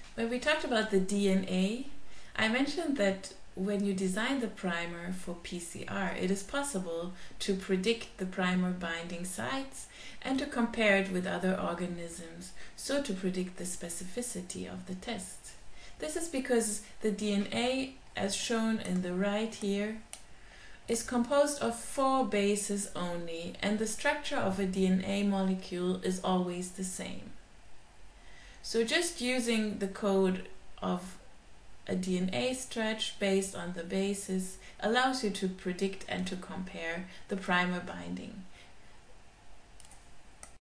When we talked about the DNA, I mentioned that when you design the primer for PCR, it is possible to predict the primer binding sites and to compare it with other organisms, so to predict the specificity of the test. This is because the DNA, as shown in the right here, is composed of 4 bases only, and the structure of a DNA molecule is always the same. So just using the code of a DNA stretch based on the bases allows you to predict and to compare the primer binding.